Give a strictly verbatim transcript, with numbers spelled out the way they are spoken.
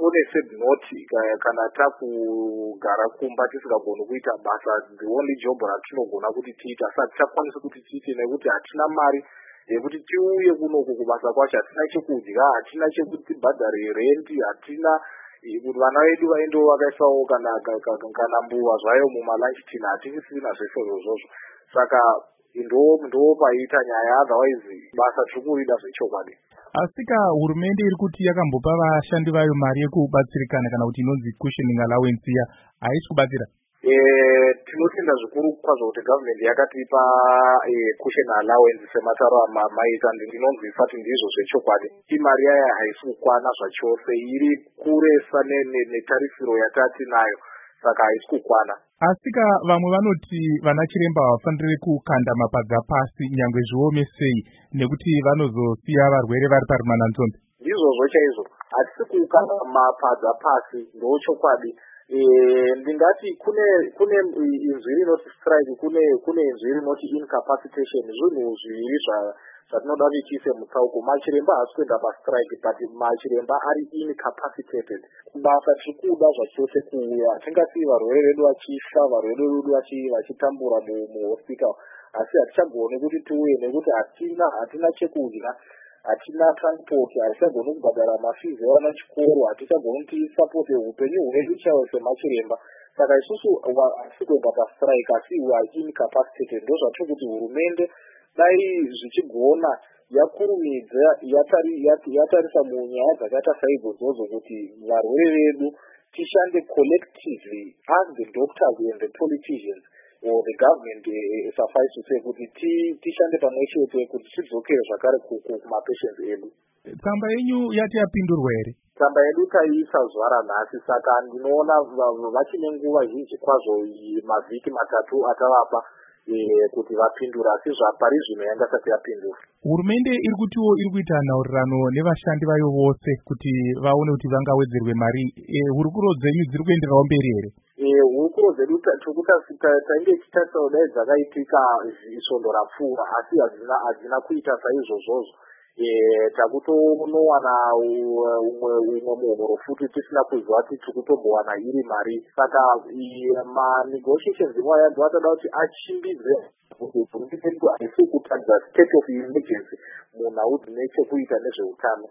tione sedzinoti kana takugara kumba tisingagoni kuita basa, the only job ratinogona kuti tiita asi hatichakwanisi kuti tiite nekuti hatina mari yekuti tiuye kunoku kubasa kwacho, hatina chekudya, hatina chekuti tibhadhare rendi, hatina kuti vana vedu vaendewo vakaisawo kana kana mbuva zvayo mumalunch tin, hatisisina zvese izvozvo. Saka ndo paita nyaya, otherwise basa tiri kurida zvechokwadi. Asika hurumende iri kuti yakambopa vashandi vayo mari yekubatsirikana kana kuti inonzi cushioning allowance iya, haisi kubatsira? Eh, tinotenda zvikuru kwazvo kuti government yakatipa eh, cushion allowance semataro amaita, ndinonzi isati ndizvo zvechokwadi. Imari yayo haisi kukwana zvachose, iri kuresa netarisiro yatati nayo, saka haisi kukwana. Asika vamwe vanoti vana chiremba havafaniri kukanda mapadza pasi nyangwe zviome sei, nekuti vanozosiya varwere vari parimananzombe. Ndizvozvo chaizvo, hatisi kukanda mapadza pasi, ndochokwadi. Eh, ndingati kune kune inzwi rinoti strike, kune kune inzwi rinoti incapacitation, zvinhu zviviri zvatinoda kuti tiise mutsauko. Machiremba haasi kuenda pastrike, but machiremba ari incapacitated. Basa tiri kuda zvachose kuuya, hatingasiyi varwere vedu vachifa, varwere vedu vachitambura muhospital, asi hatichagoni kuti tiuye nekuti hatina hatina chekudya, hatina transport, hatichagoni kubhadhara mafizi evana chikoro, hatichagoni tisapote upenyu hwedu chaiwo semachiremba. Saka isusu hatisi kuenda pastrike, asi we are incapacitated. Ndozvatiri kuti hurumende dai zvichigona yakurumidza yatarisa munyaya dzakaita saidzodzo kuti varwere vedu tishande collectively as the doctors and the politicians or the government uh, suffice to say kuti tishande pamwe chete kuti tidzokere zvakare kumapatients edu. Tsamba yenyu yati yapindurwa here? Tsamba yedu taiisa zuva ranhasi, saka ndinoona vachine nguva zhinji kwazvo, mavhiki matatu atavapa kuti vapindura, asi zvapari zvino yanga isati yapindura. Hurumende iri kutiwo iri kuita nhaurirano nevashandi vayo vose kuti vaone kuti vangawedzerwe mari. Hurukuro dzenyu dziri kuenderawo mberi here? Hurukuro dzedu tainge tichitarisa kudai dzakaitika svondo rapfuura, asi hadzina kuita saizvozvozvo. Takutonowana umwe muhoro futi tisina kuziva kuti tikutombowana iri mari. Saka ma-negotiations imwe yanzi vatoda kuti achimbidze kuti hurumende haisi kutadza state of emergency munhau dzine chekuita nezveutano.